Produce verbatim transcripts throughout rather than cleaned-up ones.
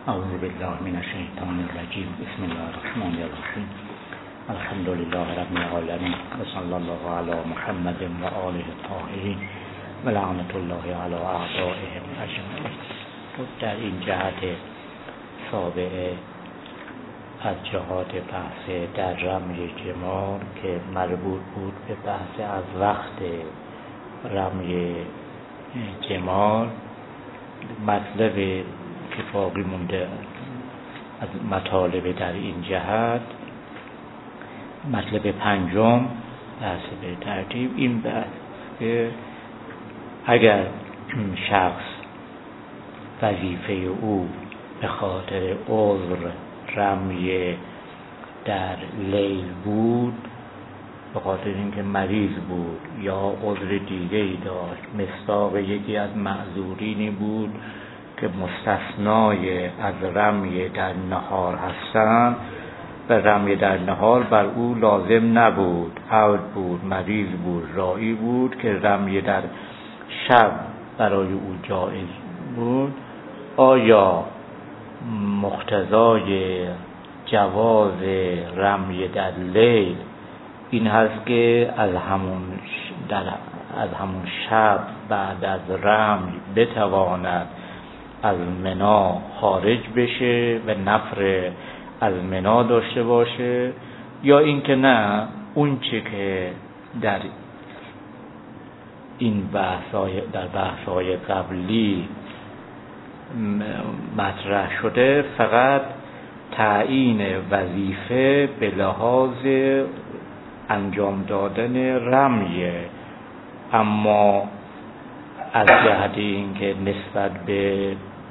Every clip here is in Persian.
اعوذ بالله من الشیطان الرجیم. بسم الله الرحمن الرحیم. الحمد لله رب العالمین و صلی الله علی محمد و آله الطاهرین و لعنت الله علی اعدائهم اجمعین. در این جهت سابقه از جهات بحث در رمی جمال که مربوط بود به بحث از وقت رمی جمال، مطلب که باقی مونده از مطالب در این جهت، مطلب پنجم بحث به ترتیب این بحث که اگر شخص وظیفه او به خاطر عذر رمی در لیل بود، به خاطر اینکه مریض بود یا عذر دیگه‌ای داشت، مصداق یکی از معذورینی بود که مستثنای از رمی در نهار هستند و رمی در نهار بر او لازم نبود، عود بود، مریض بود، راعی بود که رمی در شب برای او جایز بود، آیا مقتضای جواز رمی در لیل این هست که از همون در از همون شب بعد از رمی بتواند از منا خارج بشه و نفر از منا داشته باشه، یا اینکه نه اون چه که در این بحث‌های در بحث‌های قبلی مطرح شده فقط تعیین وظیفه به لحاظ انجام دادن رمیه، اما از جهت اینکه نسبت به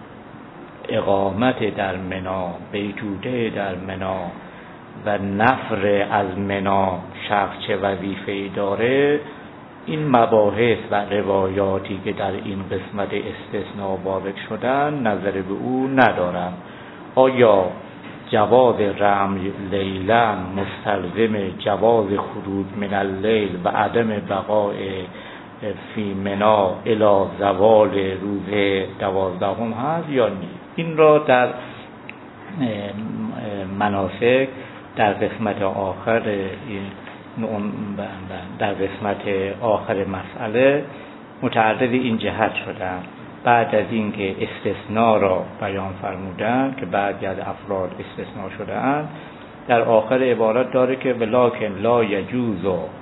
اقامت در منا، بیتوته در منا و نفر از منا شخص چه وظیفه‌ای داره، این مباحث و روایاتی که در این قسمت استثناء وارد شدن نظر به او ندارم. آیا جواز رمی لیلن مستلزم جواز خروج من اللیل و عدم بقاء فی منا الی زوال روز دوازدهم هست یا نیست؟ این را در مناسک در قسمت آخر در قسمت آخر مسئله متعرض این جهت شدن. بعد از اینکه استثناء را بیان فرمودن که بعضی از افراد استثناء شده‌اند، در آخر عبارت داره که ولکن لا یجوز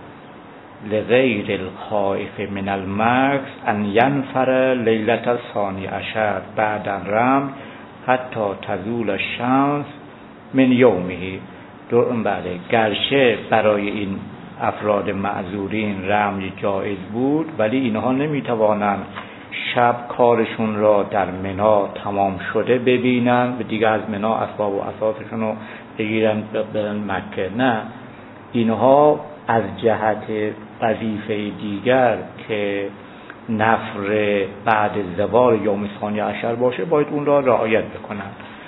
لغیر الخائف من المکث ان ینفر لیلة الثانی عشر بعد الرمی حتی تزول الشمس من یومه. بله، گرچه برای این افراد معذورین رمی جایز بود، ولی اینها نمیتوانند شب کارشون را در منا تمام شده ببینن و دیگه از منا اسباب و اساسشون رو بگیرن برن مکه. نه، اینها از جهت وظیفه دیگر که نفر بعد زوال یوم ثانی عشر باشه باید اون را رعایت بکنن.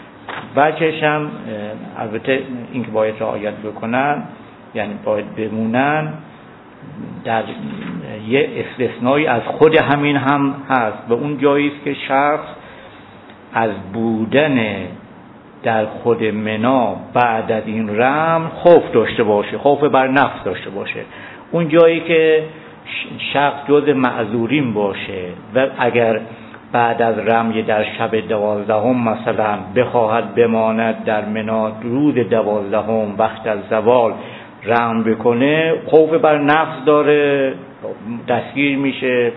وجهش هم البته اینکه باید رعایت بکنن یعنی باید بمونن، در یه استثنایی از خود همین هم هست و اون جایی است که شخص از بودن در خود منا بعد از این رم خوف داشته باشه، خوف بر نفس داشته باشه. اون جایی که شخص جز معذورین باشه و اگر بعد از رمی در شب دوازدهم مثلا بخواهد بماند در منا روز دوازدهم وقت از زوال رم بکنه، خوف بر نفس داره، دستگیر میشه،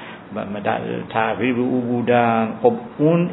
در تعقیب او بودن. خب اون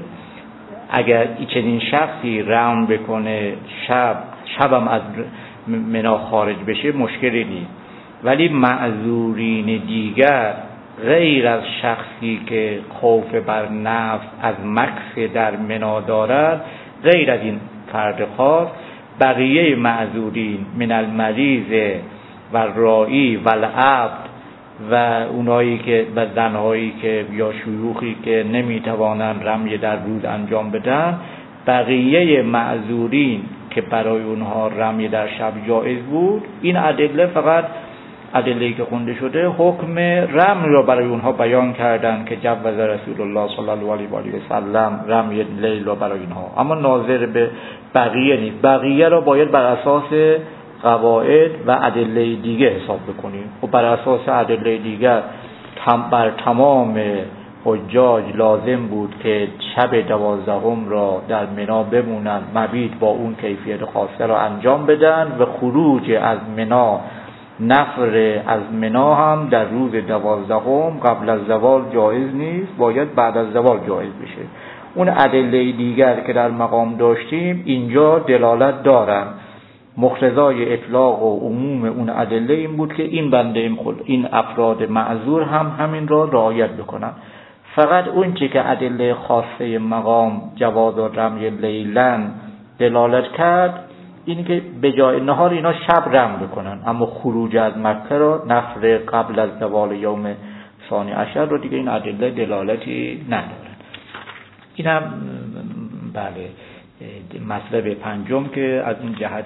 اگر چنین شخصی رم بکنه شب شبم از منا خارج بشه مشکلی نیست، ولی معذورین دیگر غیر از شخصی که خوف بر نفس از مکث در منا دارد، غیر از این فرد خاص بقیه معذورین من المریض و راعی و العبد و اونایی که و زنهایی که یا شیوخی که نمیتوانند رمی در روز انجام بدن، بقیه معذورین که برای اونها رمی در شب جایز بود، این ادله فقط ادله‌ای که خونده شده حکم رمی را برای اونها بیان کردن که جوز رسول الله صلی الله علیه و آله و سلم رمی لیل را برای اینها، اما ناظر به بقیه نیست. بقیه را باید بر اساس قواعد و ادله دیگه حساب بکنیم. و بر اساس ادله دیگر بر تمام حجاج لازم بود که شب دوازدهم را در منا بمونند، مبیت با اون کیفیت خاصه را انجام بدن و خروج از منا، نفر از منا هم در روز دوازدهم قبل از زوال جایز نیست، باید بعد از زوال جایز بشه. اون ادله دیگر که در مقام داشتیم اینجا دلالت دارن. مقتضای اطلاق و عموم اون ادله این بود که این بنده این, این افراد معذور هم همین را رعایت بکنن. فقط اون چی که ادله خاصه مقام جواز رمی لیلن دلالت کرد اینی که به جای نهار اینا شب رم بکنن، اما خروج از مکه را نفر قبل از زوال یوم ثانی عشر رو دیگه این ادله دلالتی ندارن. این هم بله مطلب پنجم که از این جهت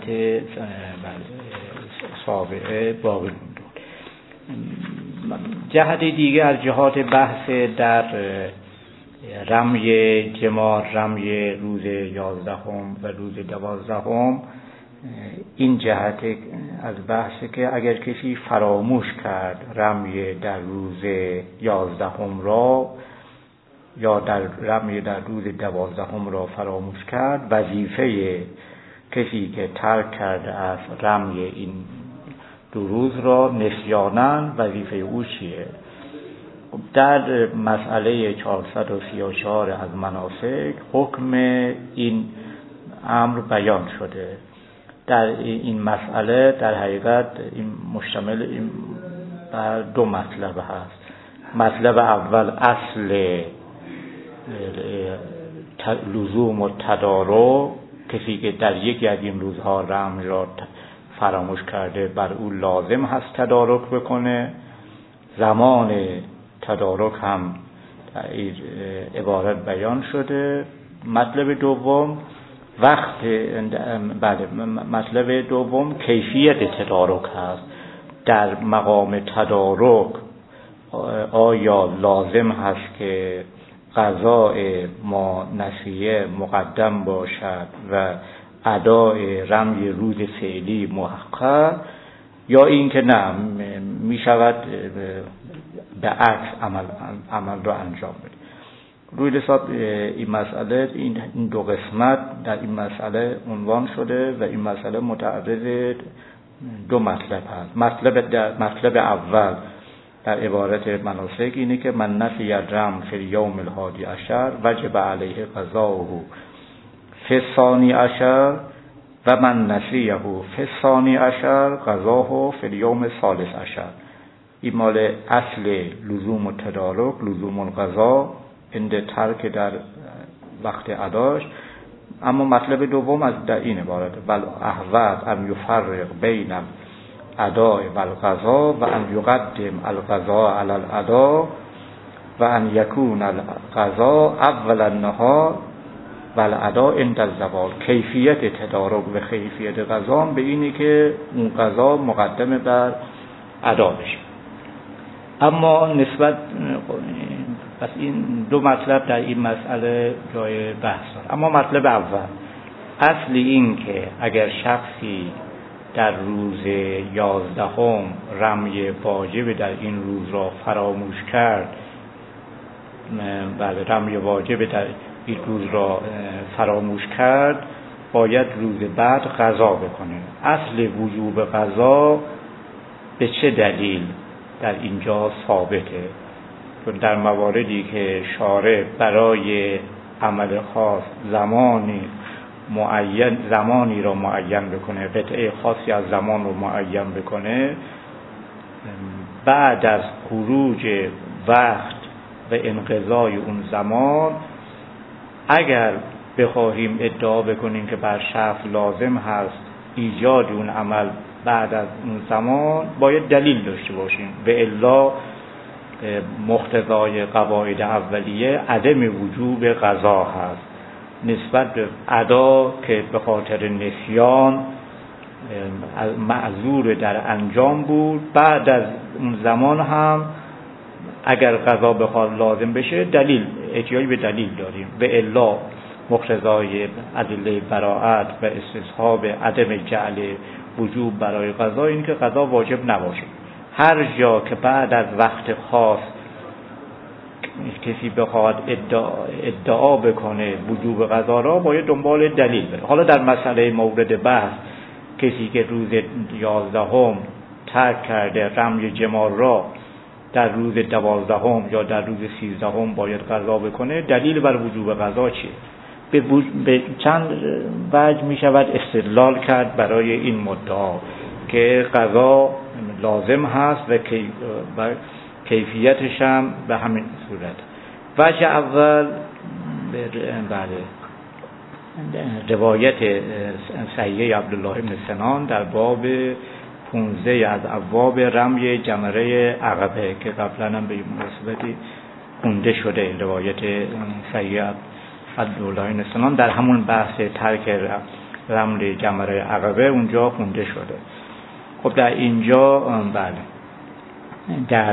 سابقه باقی مونده. جهت دیگه از جهات بحث در رمی جمار، رمی روز یازدهم و روز دوازدهم، این جهت از بحثه که اگر کسی فراموش کرد رمی در روز یازدهم را یا در رمی در روز دوازدهم را فراموش کرد، وظیفه کسی که ترک کرده از رمی این دو روز را نسیاناً وظیفه او چیه؟ در مسئله چهارصد و سی و چهار از مناسک حکم این امر بیان شده. در این مسئله در حقیقت این مشتمل این بر دو مطلب هست. مطلب اول اصل لزوم و تدارک، کسی که در یکی از این روزها رم را فراموش کرده بر او لازم هست تدارک بکنه. زمان تدارک هم در این عبارت بیان شده. مطلب دوم وقت بله مطلب دوم کیفیت تدارک هست. در مقام تدارک آیا لازم هست که قضاء ما نسیه مقدم باشد و ادای رمی روز فعلی محقق، یا این که نه می شود به عکس عمل عمل رو انجام بده. روی حساب این مسئله این دو قسمت در این مسئله عنوان شده و این مسئله متعرض دو مطلب هست. مطلب در مطلب اول در عبارت مناسک اینه که من نسی الرم فی یوم الحادی عشر وجب علیه قضاؤه فی الثانی عشر و من نسیه فی الثانی عشر قضاه فی اليوم الثالث عشر. این مال اصل لزوم و تدارک، لزوم القضا عند ترک در وقت اداش. اما مطلب دوم از در این عبارت بل احوط ان یفرق بین الاداء و القضا و ان یقدم القضا علی الاداء و ان یکون القضا اول النهار و الاداء عند الزوال. کیفیت تدارک و کیفیت قضا به اینی که اون قضا مقدم بر ادا بشه. اما نسبت پس این دو مطلب در این مسئله جای بحث داره. اما مطلب اول اصل این که اگر شخصی در روز یازدهم رمی واجب در این روز را فراموش کرد، بله رمی واجب در این روز را فراموش کرد، باید روز بعد قضا بکنه. اصل وجوب قضا به چه دلیل در اینجا ثابته؟ چون در مواردی که شارع برای عمل خاص زمانی معین زمانی را معین بکنه، قطعه خاصی از زمان رو معین بکنه، بعد از خروج وقت و انقضای اون زمان اگر بخواهیم ادعا بکنیم که بر شخص لازم هست ایجاد اون عمل بعد از اون زمان، باید دلیل داشته باشیم. و الا مقتضای قواعد اولیه عدم وجوب قضا هست نسبت به ادا که به خاطر نسیان معذور در انجام بود. بعد از اون زمان هم اگر قضا بخواد لازم بشه دلیل احتیاج به دلیل داریم، به الا مقتضای ادله براءت و استصحاب عدم جعل وجوب برای قضا این که قضا واجب نباشه. هر جا که بعد از وقت خاص کسی بخواد ادعا, ادعا بکنه وجوب قضا را باید دنبال دلیل بره. حالا در مسئله مورد بحث کسی که روز یازدهم ترک کرده رمی جمار را در روز دوازدهم یا در روز سیزدهم باید قضا بکنه، دلیل بر وجوب قضا چیه؟ به, بوج... به چند وجه می شود استدلال کرد برای این مدعا که قضا لازم هست و, کی... و کیفیتش هم به همین صورت. وجه اول بله روایت صحیح عبدالله بن سنان در باب پونزده از ابواب رمی جمره عقبه که قبلا هم به مناسبتی خونده شده. روایت صحیح عبدالله بن سنان در همون بحث ترک رمل جمره عقبه اونجا خونده شده. خب در اینجا بله در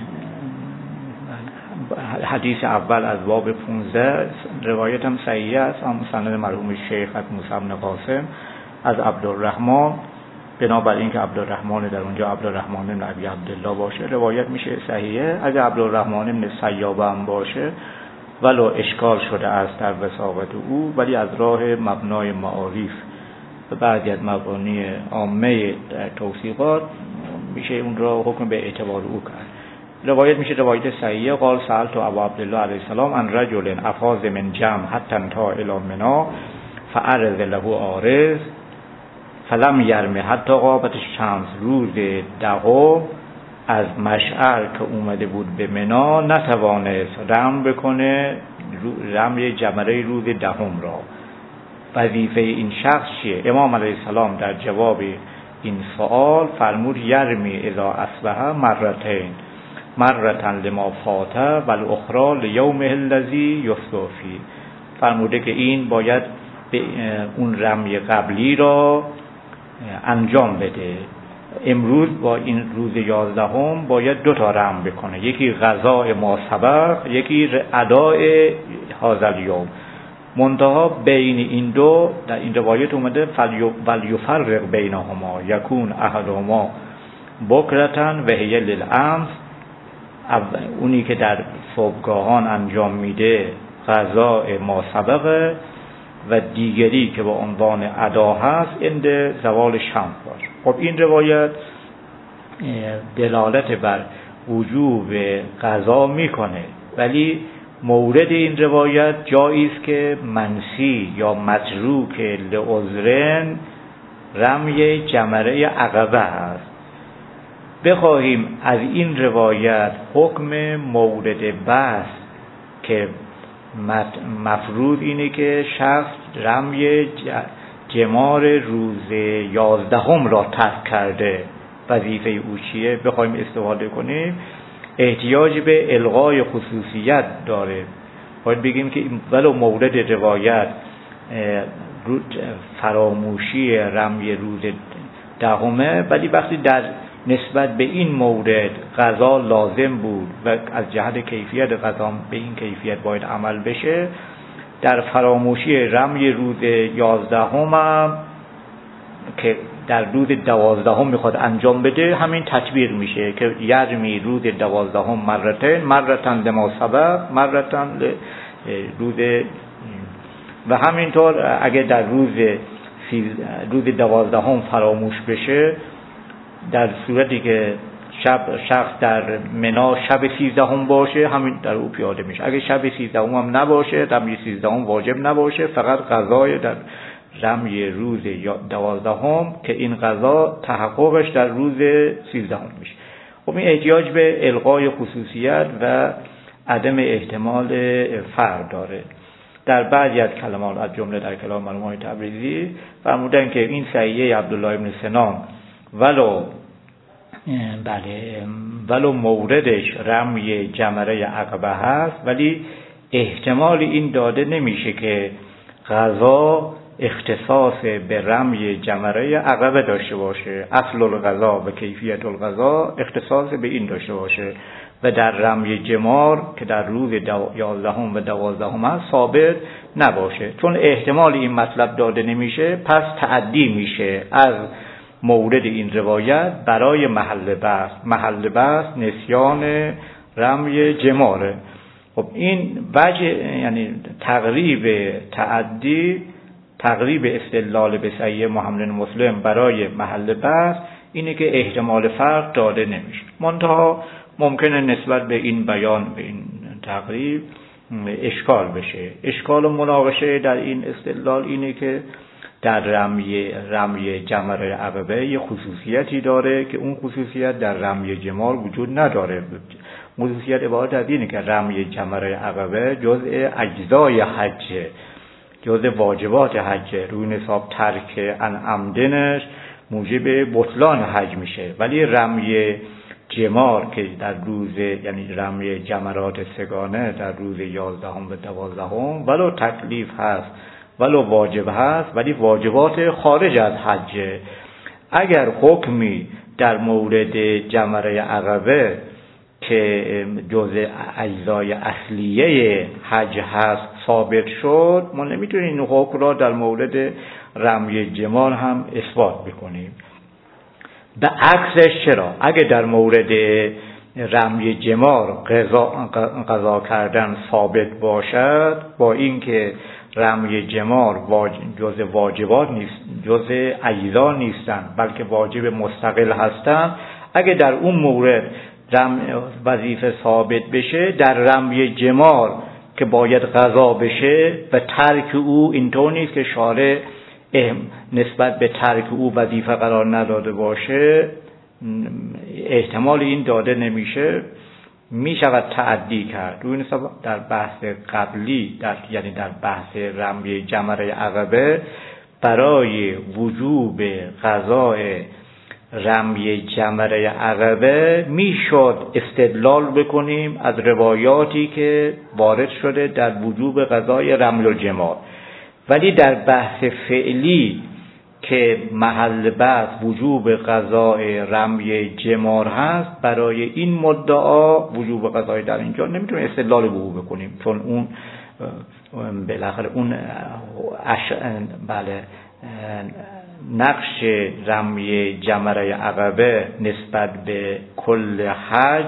حدیث اول از باب پونزده روایت هم صحیح است، هم سند مرحوم شیخ موسی بن قاسم از عبدالرحمن، بنابراین که عبدالرحمن در اونجا عبدالرحمن بن ابی عبدالله باشه روایت میشه صحیحه. اگر عبدالرحمن بن سیابه هم باشه ولو اشکال شده است در وثاقت او، ولی از راه مبنای معارف و بعضی از مبانی عامه توثیقات میشه اون را حکم به اعتبار او کرد. روایت میشه روایت صحیحه. قال سألت ابو عبدالله علیه السلام عن رجل افاض من جمع حتی انتهى الی منی فعرض له عارض فلم یرمه حتی غابت الشمس. روز دهم از مشعر که اومده بود به منی نتوانست رم بکنه رمی جمره روز دهم را. وظیفه این شخص چیه؟ امام علیه السلام در جواب این سوال فرمود یرمی اذا اصبح مرتين مرتا لما فاته و الاخرى لیومه الذی یفطر فیه. فرموده که این باید به اون رمی قبلی را انجام بده. امروز با این روز یازدهم باید دو تا رم بکنه، یکی قضاء ما سبق، یکی اداء هذا الیوم. منتها بین این دو در این روایت اومده فلیفرق بینهما یکون احدهما بکرتن و هی للامس. اونی که در صبحگاهان انجام میده قضاء ما سبق و دیگری که با عنوان ادا هست عند زوال شمس باشه. خب این روایت دلالت بر وجوب قضا میکنه، ولی مورد این روایت جایی است که منسی یا متروک لعذرن رمی جمره عقبه است. بخواهیم از این روایت حکم مورد بحث که مفروض اینه که شخص رمی جمار روز یازدهم را ترک کرده، وظیفه او چیه بخوایم استفاده کنیم، احتیاج به الغای خصوصیت داره. باید بگیم که ولو مورد روایت فراموشی رمی روز دهمه، ولی وقتی در نسبت به این مورد قضا لازم بود و از جهت کیفیت قضا به این کیفیت باید عمل بشه، در فراموشی رمی روز یازدهم هم که در روز دوازدهم میخواد انجام بده همین تکبیر میشه که یرمی روز دوازدهم مرتين مرتن لما سبق مرتن روز. و همینطور اگه در روز روز دوازدهم فراموش بشه، در صورتی که شب شخص در منی شب سیزدهم باشه همین در او پیاده میشه. اگه شب سیزدهم هم نباشه، رمی سیزدهم واجب نباشه، فقط قضای در رمی روز دوازدهم که این قضا تحققش در روز سیزدهم میشه. خب این احتیاج به الغای خصوصیت و عدم احتمال فرق داره. در بعضی از کلمات از جمله در کلام مرحوم تبریزی فرمودن که این صحیحه عبدالله بن سنان ولو بله ولو موردش رمی جمره عقبه هست، ولی احتمال این داده نمیشه که قضا اختصاص به رمی جمره عقبه داشته باشه، اصل القضا و کیفیت القضا اختصاص به این داشته باشه و در رمی جمار که در روز یازدهم و دوازدهم هست ثابت نباشه. چون احتمال این مطلب داده نمیشه پس تعدی میشه از مورد این روایت برای محل بحث. محل بحث نسیان رمی جماره. خب این وجه یعنی تقریب تعدی، تقریب استدلال به صحیح محمد مسلم برای محل بحث اینه که احتمال فرق داده نمیشه. منتها ممکنه نسبت به این بیان، به این تقریب اشکال بشه. اشکال و مناقشه در این استدلال اینه که در رمی رمی جمره عقبه یه خصوصیتی داره که اون خصوصیت در رمی جمار وجود نداره. خصوصیت عبارت از اینه که رمی جمره عقبه جزء اجزای حجه، جزء واجبات حجه. روی نصاب ترک ان عمدنش موجب بطلان حج میشه، ولی رمی جمار که در روز یعنی رمی جمرات سگانه در روز یازدهم و دوازدهم ولو تکلیف هست ولو واجب هست ولی واجبات خارج از حجه. اگر حکمی در مورد جمره عقبه که جزء اجزای اصلیه حج هست ثابت شد، ما نمیتونیم این حکم را در مورد رمی جمار هم اثبات بکنیم. به عکسش چرا؟ اگه در مورد رمی جمار قضا, قضا کردن ثابت باشد، با اینکه رمی جمار واج... جزء واجبات نیست، جزء اجزا نیستن بلکه واجب مستقل هستن، اگه در اون مورد رم... وظیفه ثابت بشه، در رمی جمار که باید قضا بشه و ترک او اینطور نیست که شارع نسبت به ترک او وظیفه قرار نداده باشه، احتمال این داده نمیشه، میشود تعدی کرد. روی نسبت در بحث قبلی در یعنی در بحث رمی جمره عقبه برای وجوب قضای رمی جمره عقبه میشد استدلال بکنیم از روایاتی که وارد شده در وجوب قضای رمی الجمار، ولی در بحث فعلی که محل بحث وجوب قضای رمی جمار هست، برای این مدعا وجوب قضای در اینجا نمیتونیم استدلال به او بکنیم، چون اون بالاخره اون اش... بله نقش رمی جمره عقبه نسبت به کل حج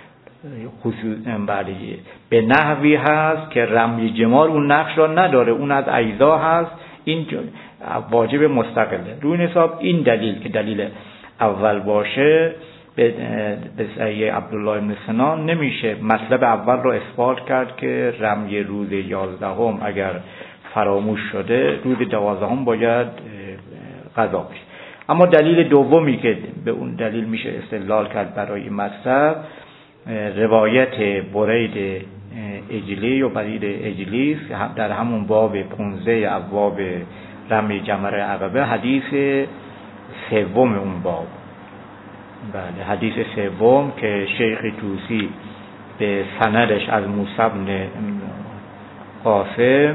خصوص بله به نحوی هست که رمی جمار اون نقش را نداره، اون از اجزا هست، این واجب مستقله. روی حساب این دلیل که دلیل اول باشه به صحیح عبدالله بن سنان نمیشه مطلب اول رو اثبات کرد که رمی روز یازدهم اگر فراموش شده روز دوازدهم باید قضا بشه. اما دلیل دومی که به اون دلیل میشه استدلال کرد برای این مطلب، روایت برید اجلی و برید اجلیس در همون باب پانزده ابواب رمی جمره عقبه، حدیث سوم اون باب، بله حدیث سوم که شیخ توسی به سندش از موسی بن قاسم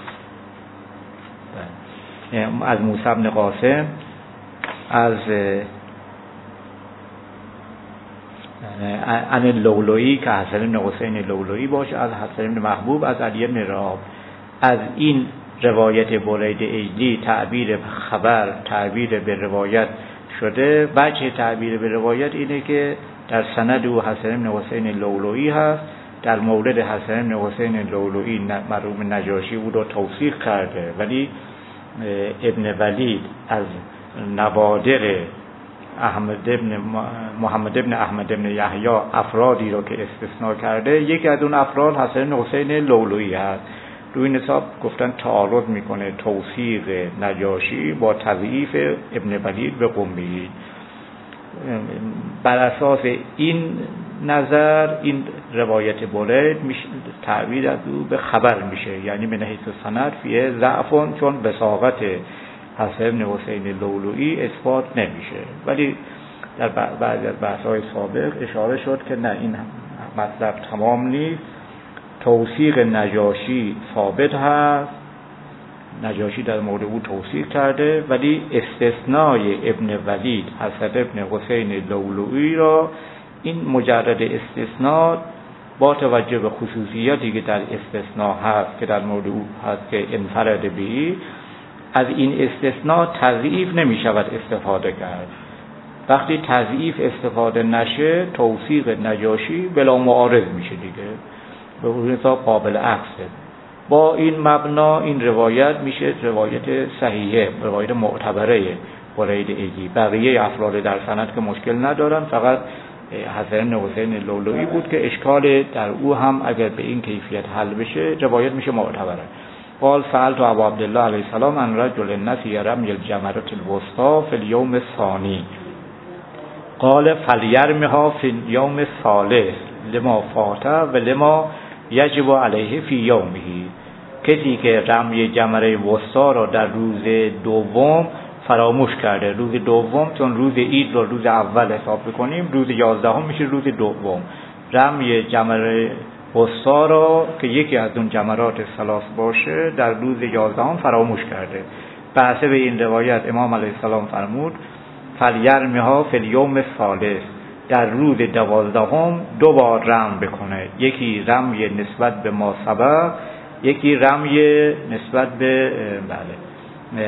از موسی بن قاسم از عن لولویی که حسن بن حسین لولویی باشه، از حسن بن محبوب، از علی بن راب. از این روایت برید اجلی تعبیر خبر تعبیر به روایت شده. وجه تعبیر به روایت اینه که در سند او حسن بن حسین لولویی هست، در مورد حسن بن حسین لولویی مرحوم نجاشی او رو توثیق کرده، ولی ابن ولید از نوادر احمد ابن محمد ابن احمد ابن یحیی افرادی رو که استثناء کرده، یکی از اون افراد حسن حسین لولویی هست. روی نصاب گفتن تعارض میکنه توثیق نجاشی با تضعیف ابن ولید به قمی. بر اساس این نظر این روایت برید تعبیر از او به خبر میشه، یعنی من حیث سند فیه ضعفون، چون وثاقت حسن بن حسین لولویی اثبات نمیشه. ولی در بعضی از بحث‌های سابق اشاره شد که نه، این مطلب تمام نیست، توثیق نجاشی ثابت هست نجاشی در مورد او توصیح کرده، ولی استثنای ابن ولید حسن ابن حسین لؤلؤی را این مجرد استثناء با توجه به خصوصیاتی که در استثناء هست که در مورد او هست که انفرد به، از این استثناء تضعیف نمی شود استفاده کرد. وقتی تضعیف استفاده نشه توثیق نجاشی بلا معارض میشه دیگه، به اون حساب قابل عکسه. با این مبنا این روایت میشه روایت صحیحه، روایت معتبره برید ایلی. بقیه افراد در سند که مشکل ندارن، فقط حسن حسین لؤلؤی بود که اشکال در او هم اگر به این کیفیت حل بشه روایت میشه معتبره. قال سألت ابا عبدالله علیه السلام عن رجل نسی رمی الجمرة الوسطى فی اليوم الثانی قال فلیرمها فی اليوم الثالث لما فات و لما یجب علیه فی یومه. کسی که رمی جمره وسطا را در روز دوم فراموش کرده، روز دوم چون روز عید رو روز اول حساب بکنیم، روز یازدهم میشه روز دوم. رمی جمره وسطا را که یکی از اون جمرات ثلاث باشه در روز یازدهم فراموش کرده. بحث به این روایت امام علیه السلام فرمود فلیرمها فی الیوم الثالث، در روز دوازدهم دو بار رم بکنه، یکی رمی نسبت به ما سبق، یکی رمی نسبت به بله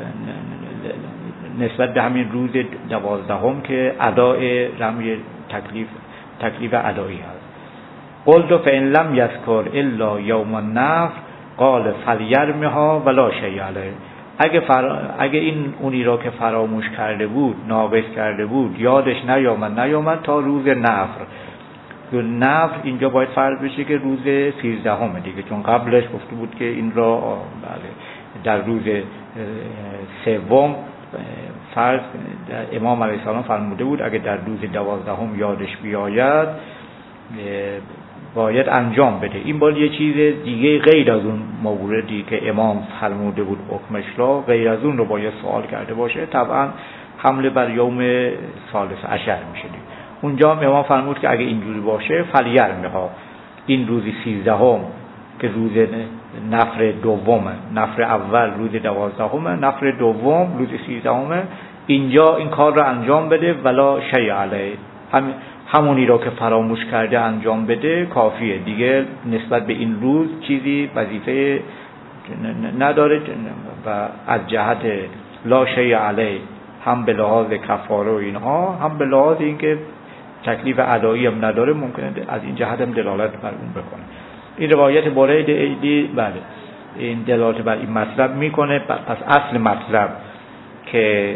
نسبت به همین روز دوازدهم که ادای رمی تکلیف تکلیف ادایی هست. قلت فإن لم یذکر الا یوم النفر قال فلیرمها ولا شیء علیه. اگه فر... اگه این اونی را که فراموش کرده بود، ناقص کرده بود، یادش نیامد نیامد تا روز نفر. نفر اینجا باید فرض بشه که روز سیزدهم دیگه، چون قبلش گفته بود که این را بله در روز سوم فرض امام علیه السلام فرموده بود اگه در روز دوازدهم یادش بیاید باید انجام بده. این باید یه چیز دیگه غیر از اون موردی که امام فرموده بود حکمش را، غیر از اون رو باید سوال کرده باشه. طبعا حمله بر یوم ثالث عشر میشه. اونجا امام فرمود که اگه اینجوری باشه فلیرمها، این روز سیزدهم که روز نفر دومه، نفر اول روز دوازدهمه، نفر دوم روز سیزدهمه، اینجا این کار رو انجام بده ولا شیء علیه، هم همونی را که فراموش کرده انجام بده کافیه دیگه، نسبت به این روز چیزی وظیفه نداره و از جهت لا شیء علیه هم به لحاظ کفاره و اینها، هم به لحاظ اینکه تکلیف ادایی هم نداره، ممکنه از این جهت هم دلالت بر اون بکنه. این روایت برید ایلی بله این دلالت بر این مطلب میکنه. پس اصل مطلب که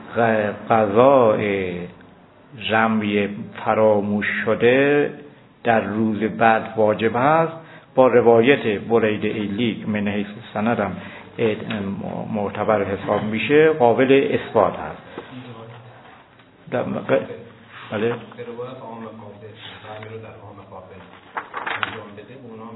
قضای رمی فراموش شده در روز بعد واجب هست، با روایت برید ایلی من حیث سند هم معتبر حساب میشه، قابل اثبات هست. در مق... بله روایت عام قابل رمی رو در عام قابل انجام بده اونا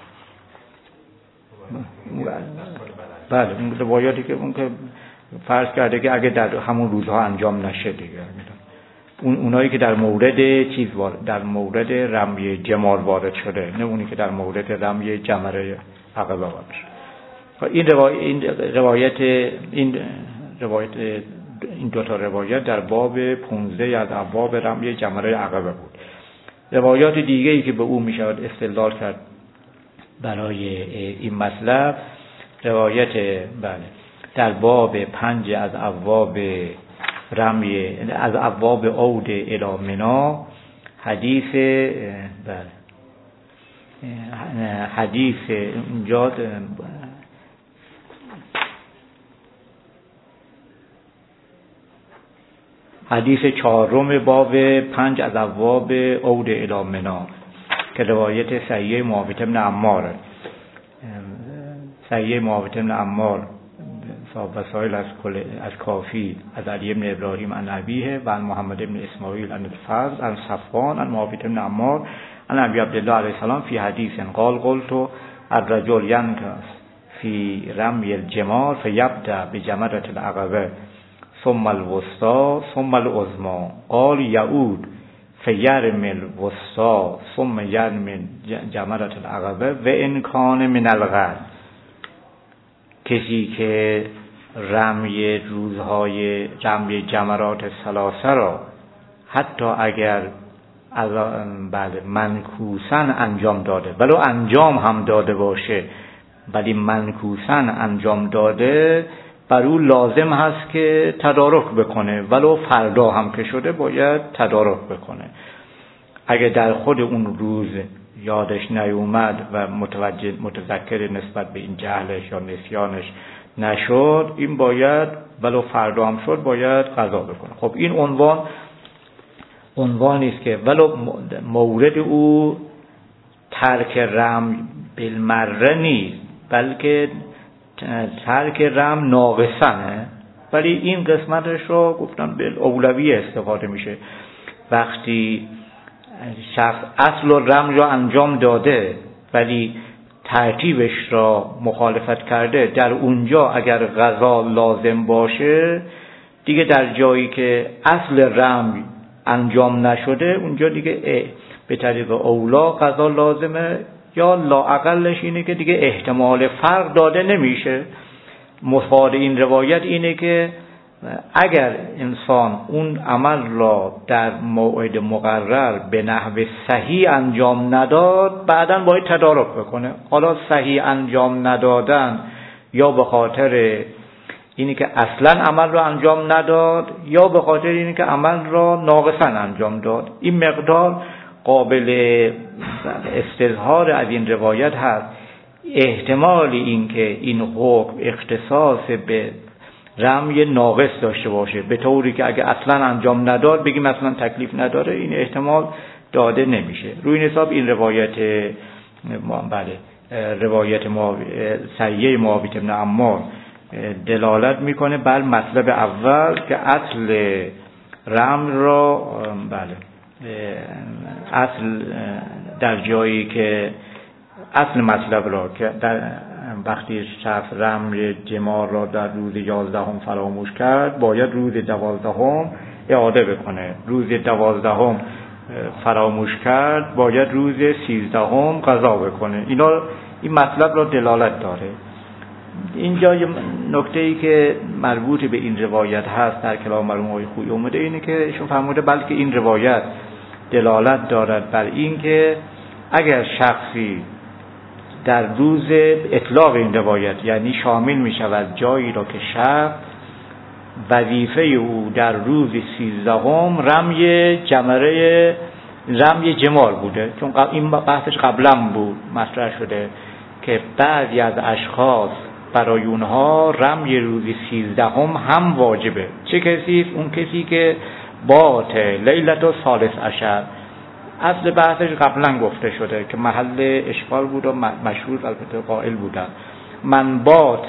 میشه. بله اون روایاتی که اون که فرض کرده که اگه در همون روزها انجام نشه دیگه، اون اونایی که در مورد چیز وارد در مورد رمی جمار وارد شده، نه اونی که در مورد رمی جمره عقبه وارد شده. این روایت این روایت این روایت این دو تا روایت در باب پانزده از ابواب رمی جمره عقبه بود. روایات دیگه ای که به او میشود استدلال کرد برای این مطلب، روایت بله در باب پنج از ابواب رمی از ابواب عود الی منی، حدیث بله حدیث اینجا حدیث چهارم باب پنج از ابواب عود الی منی که روایت صحیح معاویه بن عمار صحیح معاویه بن عمار صاحب وسائل از از کافی از علی بن ابراهیم عن ابیه و عن محمد بن اسماعیل عن الفضل عن صفوان عن معاویه بن عمار عن ابی عبدالله علیه السلام فی حدیث قال قلت الرجل ينكس فی رمی الجمار فیبدأ بجمرة العقبه ثم الوسطى ثم العظمى قال يعود فيرمي الوسطى ثم يرمي جمرة العقبه و ان كان من الغد. کسی که رمی روزهای رمی جمرات ثلاثه را حتی اگر از بله منکوسن انجام داده، ولو انجام هم داده باشه ولی منکوسن انجام داده، بر او لازم هست که تدارک بکنه، ولو فردا هم که شده باید تدارک بکنه. اگه در خود اون روز یادش نیومد و متوجه متذکر نسبت به این جهلش یا نسیانش نشد، این باید ولو فردا هم شد باید قضا بکنه. خب این عنوان عنوانی است که ولو مورد او ترک رم بالمره نیست، بلکه ترک رم ناقصنه، ولی این قسمتش رو گفتم بالاولویه استفاده میشه. وقتی شخص اصل رم را انجام داده ولی ترتیبش را مخالفت کرده، در اونجا اگر قضا لازم باشه دیگه در جایی که اصل رم انجام نشده اونجا دیگه به طریق اولا قضا لازمه، یا لااقلش اینه که دیگه احتمال فرق داده نمیشه. مفاد این روایت اینه که اگر انسان اون عمل را در موعد مقرر به نحو صحیح انجام نداد، بعداً باید تدارک بکنه. حالا صحیح انجام ندادن یا به خاطر اینی که اصلاً عمل را انجام نداد یا به خاطر اینی که عمل را ناقصاً انجام داد، این مقدار قابل استظهار از این روایت هست. احتمال این که این حکم اختصاص به رمی ناقص داشته باشه، به طوری که اگه اصلا انجام نداد بگیم اصلا تکلیف نداره، این احتمال داده نمیشه. روی این حساب این روایت ما بله روایت ما صحیح معاویه بن عمار دلالت میکنه بر مطلب اول که اصل رم را بله اصل در جایی که اصل مطلب را که در وقتی شخص رمی جمار را در روز یازدهم فراموش کرد باید روز دوازدهم اعاده بکنه، روز دوازدهم فراموش کرد باید روز سیزدهم قضا بکنه. اینا این مطلب را دلالت داره. اینجا یه نکته‌ای که مربوط به این روایت هست در کلام مرحوم آقای خویی اومده اینه که ایشون فرموده بلکه این روایت دلالت دارد بر این که اگر شخصی در روز اطلاق این روایت یعنی شامل می شود جایی را که شب وظیفه او در روز سیزدهم رمی جمره رمی جمار بوده، چون این بحثش قبلا بود مطرح شده که بعضی از اشخاص برای اونها رمی روز سیزدهم هم واجبه. چه کسی؟ اون کسی که بات لیلت و ثالث عشر. اصل بحثش قبلا گفته شده که محل اشکال بود و مشهور البته قائل بودن. من بات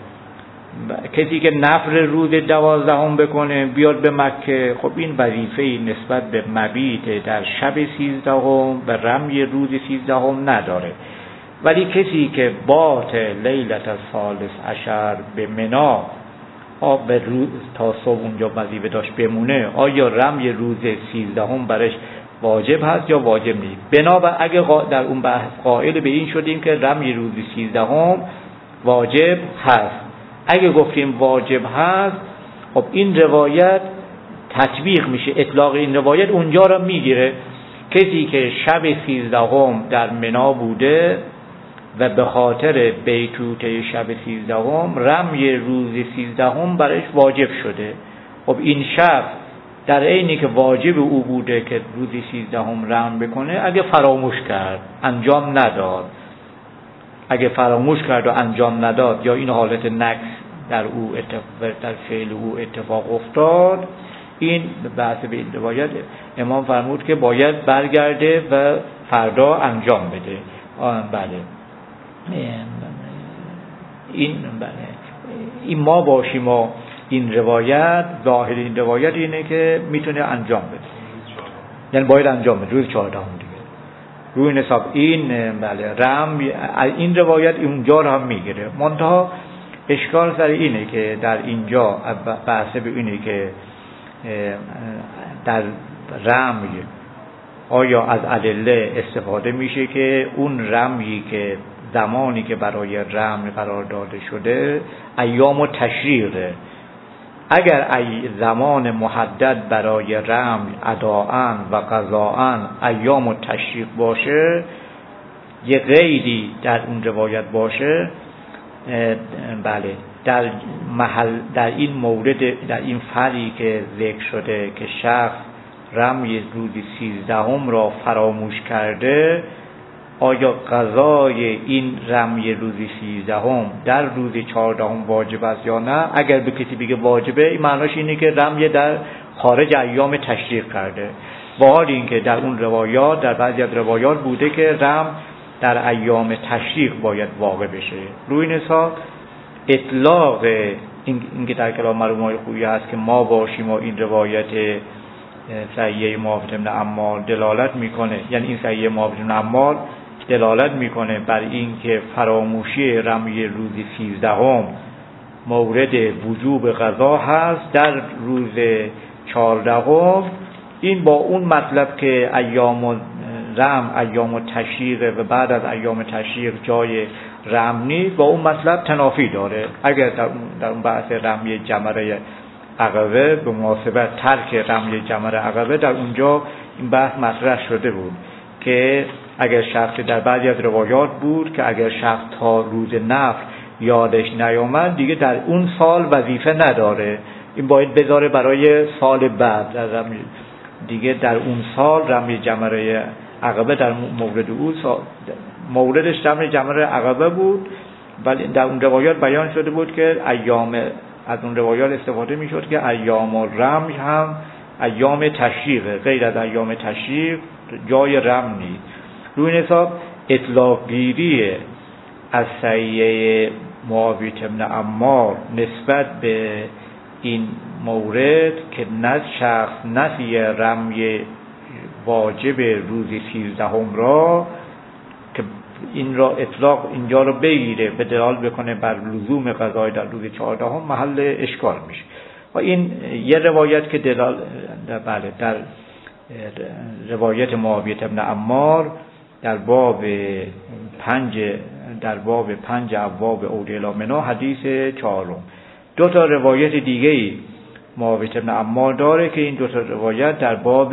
کسی که نفر روز دوازدهم بکنه بیاد به مکه، خب این وظیفه نسبت به مبیت در شب سیزدهم و رمی روز سیزدهم نداره. ولی کسی که بات لیلت ثالث عشر به منا به روز تا صبح اونجا وظیفه داشت بمونه، آیا رمی روز سیزدهم برش واجب هست یا واجب نیست؟ بنابر اگه در اون بحث قائل به این شدیم که رمی روز سیزدهم واجب هست، اگه گفتیم واجب هست خب این روایت تطبیق میشه، اطلاق این روایت اونجا را میگیره. کسی که شب سیزدهم در منا بوده و به خاطر بیتوته شب سیزدهم رمی روز سیزدهم برش واجب شده، خب این شب در عینی که واجب او بوده که روز سیزدهم رم بکنه، اگه فراموش کرد انجام نداد، اگه فراموش کرد و انجام نداد یا این حالت نقص در او اتفاق در فعل او اتفاق افتاد، این بحث به این روایت امام فرمود که باید برگرده و فردا انجام بده. بله این بله این ما باشیم و این روایت ظاهر این روایت اینه که میتونه انجام بده، یعنی باید انجام بده روز چهاردهم دیگه. روی نصاب این بله رم این روایت اونجا رو هم میگیره. منتها اشکال سر اینه که در اینجا بحث به اینه که در رمی آیا از ادله استفاده میشه که اون رمی که زمانی که برای رمل قرار داده شده ایام تشریقه. اگر ای زمان محدد برای رمل اداءً و قضاءً ایام تشریق باشه، یه قیدی در اون روایت باشه، بله در محل در این مورد در این فرعی که ذکر شده که شخص رمی روز سیزدهم را فراموش کرده، آیا قضای این رمی روز سیزدهم در روز چهاردهم واجب است یا نه؟ اگر به کسی بگه واجبه، این معناش اینه که رمی در خارج ایام تشریق کرده، با حال اینکه در اون روایات در بعضی از روایات بوده که رم در ایام تشریق باید واقع بشه. روی این حساب اطلاق این اینکه در کلام مرحوم خویی هست که ما باشیم و این روایت صحیحه معاویه بن عمار دلالت میکنه، یعنی این صحیحه معاویه بن عمار دلالت میکنه بر این که فراموشی رمی روز سیزدهم مورد وجوب قضا هست در روز چهاردهم. این با اون مطلب که ایام رم ایام تشریق و بعد از ایام تشریق جای رم نیست، با اون مطلب تنافی داره. اگر در اون, در اون بحث رمی جمره عقبه به مناسبت ترک رمی جمره عقبه، در اونجا این بحث مطرح شده بود که اگر شخص در بعضی از روایات بود که اگر شخص تا روز نفر یادش نیامد دیگه در اون سال وظیفه نداره، این باید بذاره برای سال بعد در رمی دیگه در اون سال رمی جمره عقبه در مورد او موردش رمی جمره عقبه بود، ولی در اون روایات بیان شده بود که ایام از اون روایات استفاده میشد که ایام رمی هم ایام تشریقه، غیر از ایام تشریق جای رم نیست. روی این حساب اطلاق گیری از صحیحه معاویه بن عمار نسبت به این مورد که نه شخص نسی رمی واجب روز سیزدهم را که این را اطلاق اینجا رو بگیره به دلالت بکنه بر لزوم قضای در روز چهاردهم، محل اشکال میشه. و این یه روایت که دلال در, بله در روایت معاویه بن عمار در باب پنج در باب پنج ابواب عود الی منی حدیث چهارم. دو تا روایت دیگه ای معاویه بن عمار داره که این دو تا روایت در باب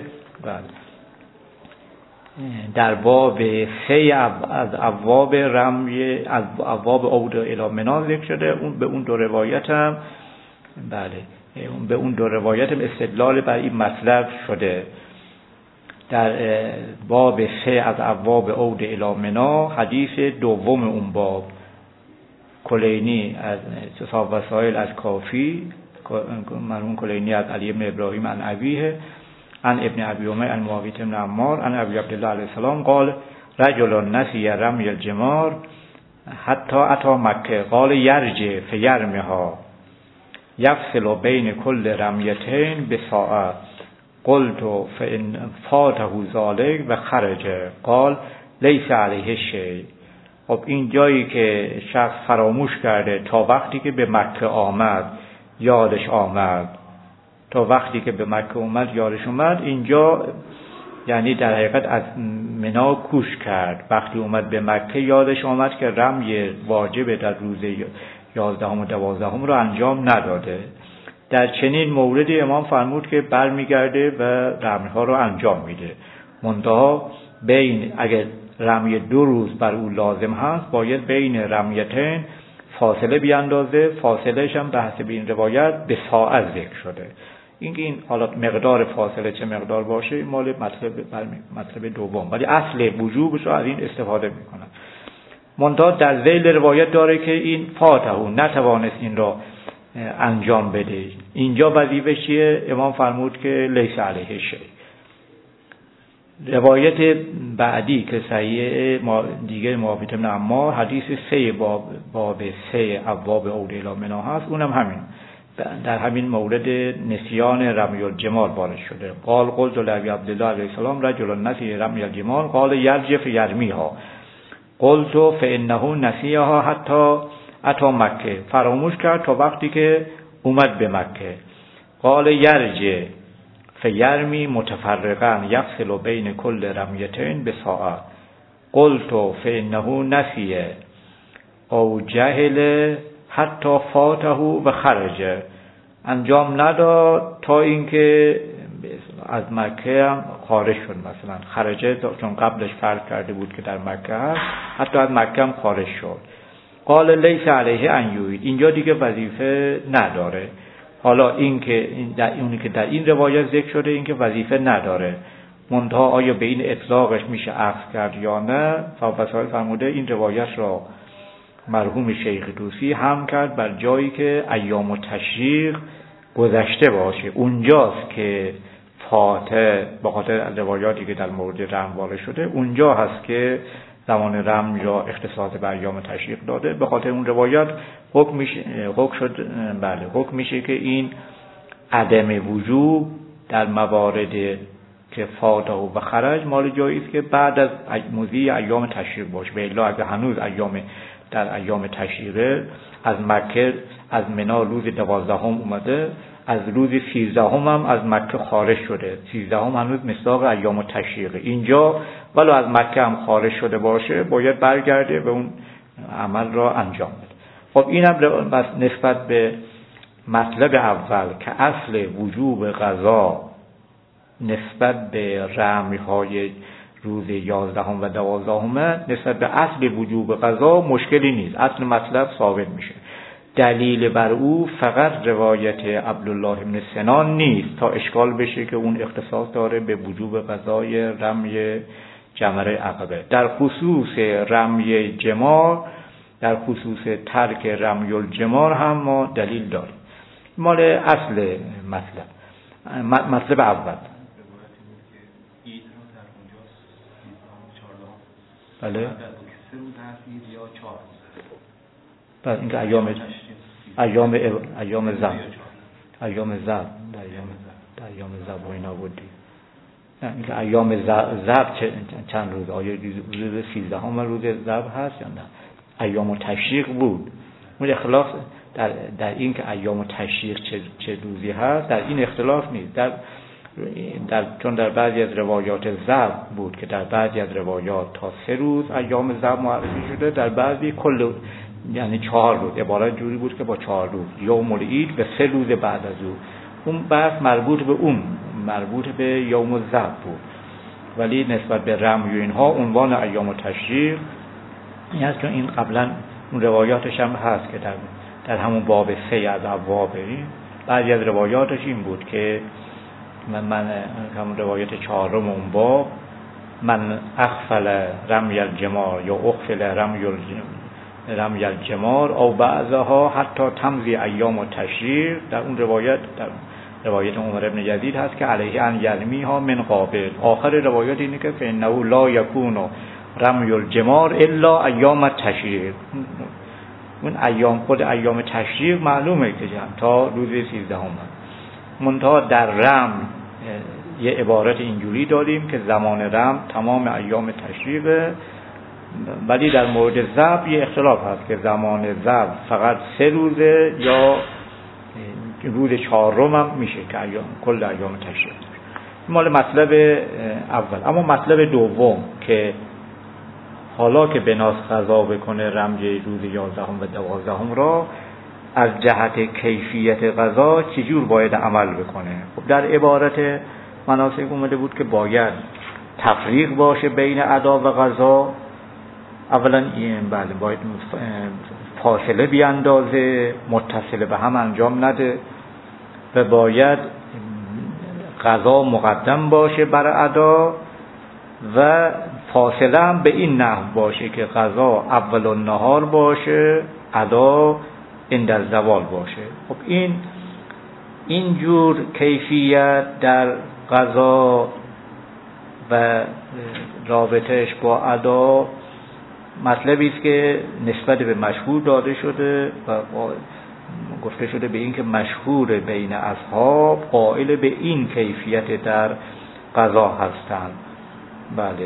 در باب سه از ابواب رمی از ابواب عود الی منی ذکر شده. اون به اون دو روایت هم بله به اون دو روایت هم استدلال بر این مطلب شده. در باب سه از ابواب عود الی منی حدیث دوم اون باب کلینی از صاحب وسائل از کافی، مرحوم کلینی از علی بن ابراهیم عن ابیه عن ابن ابی امیه عن معاویه بن عمار عن ابی عبدالله علیه السلام قال رجل نسی رمی الجمار حتی اتی مکه قال یرجع فیرمها یفصل بین کل رمیتین بساعه قلت فان فاته ذلک و خرج قال لیس علیه شیء. خب این جایی که شخص فراموش کرده تا وقتی که به مکه آمد یادش آمد، تا وقتی که به مکه اومد یادش اومد، اینجا یعنی در حقیقت از منا کوش کرد، وقتی اومد به مکه یادش آمد که رمی واجب در روز یازدهم و دوازدهم رو انجام نداده. در چنین موردی امام فرمود که برمیگرده و رمی‌ها رو انجام میده، منتها بین اگر رمی دو روز بر او لازم هست باید بین رمیتین فاصله بیاندازه. فاصلهش هم به حسب این روایت به ساعت ذکر شده. اینکه این حالا مقدار فاصله چه مقدار باشه این مال مطلب مطلب دوم، ولی اصل وجوبش رو از این استفاده میکنن. منتها در ذیل روایت داره که این فاتحو نتوانست این را انجام بده. اینجا وظیفه چیه؟ امام فرمود که لیس علیه شیء. روایت بعدی که صحیح ما دیگه معاویه بن عمار حدیث سه باب باب سه ابواب عود الی منی هست، اونم همین در همین مورد نسیان رمی الجمار وارد شده. قال قلت لابی عبدالله علیه السلام رجل نسی رمی الجمار قال یرجع فیرمیها قلت فانه نسیها حتی اتی مکه، فراموش کرد تا وقتی که اومد به مکه. قال یرجع فیرمی متفرقا یفصل بین کل رمیتین بساعه قلت فانه نسیه او جهل حتی فاته و خرجه، انجام نداد تا اینکه از مکه هم خارج شد. مثلا خرجه چون قبلش فرض کرده بود که در مکه هست، حتی از مکه هم خارج شد. قال لیس علیه ان یعید، اینجا دیگه وظیفه نداره. حالا این که در اونی که در این روایت ذکر شده این که وظیفه نداره، منتها آیا به این اطلاقش میشه عفو کرد یا نه؟ فواسائل فرموده این روایت را مرحوم شیخ طوسی هم کرد بر جایی که ایام التشریق گذشته باشه. اونجاست که فاتح به خاطر روایاتی که در مورد رم وارد شده اونجا هست که زمان رم یا اختصاص به ایام تشریق داده. به خاطر اون روایت حکم میشه حکم شد بله حکم میشه که این عدم وجوب در موارد که فاته و خرج مال جایی است که بعد از مضی ایام تشریق باشه. به الا اگه هنوز ایام در ایام تشریق از مکه از منی روز دوازدهم اومده، از روز سیزدهم هم از مکه خارج شده، سیزدهم هنوز مصداق ایام تشریق اینجا، ولو از مکه هم خارج شده باشه باید برگرده به اون عمل را انجام بده. خب اینم نسبت به مطلب اول که اصل وجوب قضا نسبت به رمی‌های روز یازدهم و دوازدهم نسبت به اصل وجوب قضا مشکلی نیست، اصل مطلب ثابت میشه. دلیل بر او فقط روایت عبدالله بن سنان نیست تا اشکال بشه که اون اختصاص داره به وجوب قضای رمی جمره عقبه. در خصوص رمی جمار، در خصوص ترک رمی الجمار هم ما دلیل داریم. مال اصل مطلب مطلب اول بله بعد اینکه ایام ایام ایام زب ایام زب در ایام در ایام زب و اینا بودی، نه اینکه ایام زب چند روز، آیا روز سیزدهم و روز زب هست یا نه؟ ایام تشریق بود. اون اختلاف در در این که ایام تشریق چه چه روزی هست در این اختلاف نیست. در در چون در بعضی از روایات زب بود که در بعضی از روایات تا سه روز ایام زب معرفی شده، در بعضی کل یعنی چهار روز، عبارت جوری بود که با چهار روز یوم العید به سه روز بعد از اون. اون بحث مربوط به اون مربوط به یوم الزب بود، ولی نسبت به رمی و اینها عنوان ایام تشریق این هست. چون این قبلا اون روایاتش هم هست که در در همون باب سه از ابواب بعضی از روایاتش این بود که من من همون روایت چهارم اون باب من اغفل رمی الجمار یا اغفل رمی رمی الجمار او بعضها حتی تمضی ایام و تشریق، در اون روایت در روایت عمر ابن یزید هست که علیه ان یرمی ها من قابل. آخر روایت اینه که فانه لا یکون رمی الجمار الا ایام تشریق. اون ایام خود ایام تشریق معلومه که تا روز سیزدهم منتها در رم یه عبارت اینجوری داریم که زمان رم تمام ایام تشریقه، ولی در مورد ذبح یه اختلاف هست که زمان ذبح فقط سه روزه یا روز چهارم هم میشه که ایام کل ایام تشریق. مال مطلب اول. اما مطلب دوم که حالا که بناس قضا بکنه رمی روز یازدهم و دوازدهم را از جهت کیفیت قضا چجور باید عمل بکنه. خب در عبارت مناسک اومده بود که باید تفریق باشه بین ادا و قضا. اولا بله باید فاصله بیاندازه، متصل به هم انجام نده و باید قضا مقدم باشه بر ادا و فاصله هم به این نحو باشه که قضا اول النهار باشه، ادا عند الزوال باشه. خب این اینجور کیفیت در قضا و رابطهش با ادا مطلبی است که نسبت به مشهور داده شده و گفته شده به این که مشهور بین اصحاب قائل به این کیفیت در قضا هستند. بله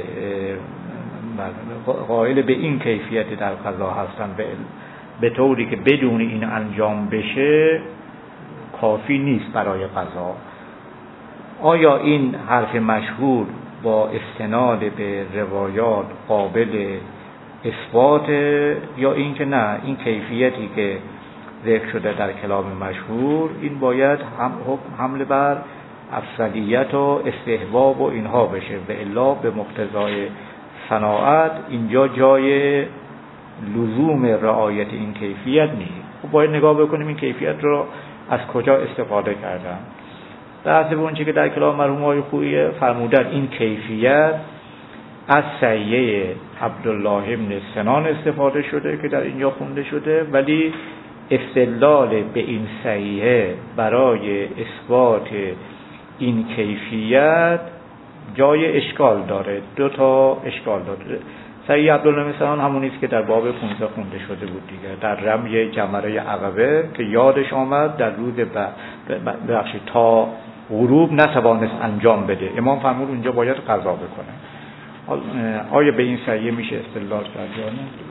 قائل به این کیفیت در قضا هستند به طوری که بدون این انجام بشه کافی نیست برای قضا. آیا این حرف مشهور با استناد به روایات قابل اثبات، یا این که نه این کیفیتی که ذکر شده در کلام مشهور این باید هم حمل بر افضلیت و استحباب و اینها بشه، و الا به مقتضای صناعت اینجا جای لزوم رعایت این کیفیت نیست. خب باید نگاه بکنیم این کیفیت رو از کجا استفاده کردن. در حسب اون چی که در کلام مرحوم آقای خویی فرمودن این کیفیت از سعیه عبدالله ابن سنان استفاده شده که در اینجا خونده شده، ولی استدلال به این سعیه برای اثبات این کیفیت جای اشکال داره، دو تا اشکال داره. سعیه عبدالله ابن سنان همونیست که در باب پانزده خونده شده بود دیگه، در رمی جمره عقبه که یادش آمد در روز بخشی تا غروب نتوانست انجام بده، امام فرمود اونجا باید قضا بکنه. آیا به این سعیه میشه استدلال کرد یا نه؟